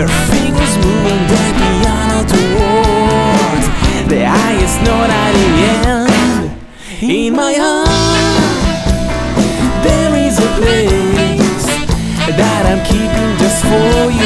Her fingers moving the piano towards the highest note at the end. In my heart there is a place that I'm keeping just for you.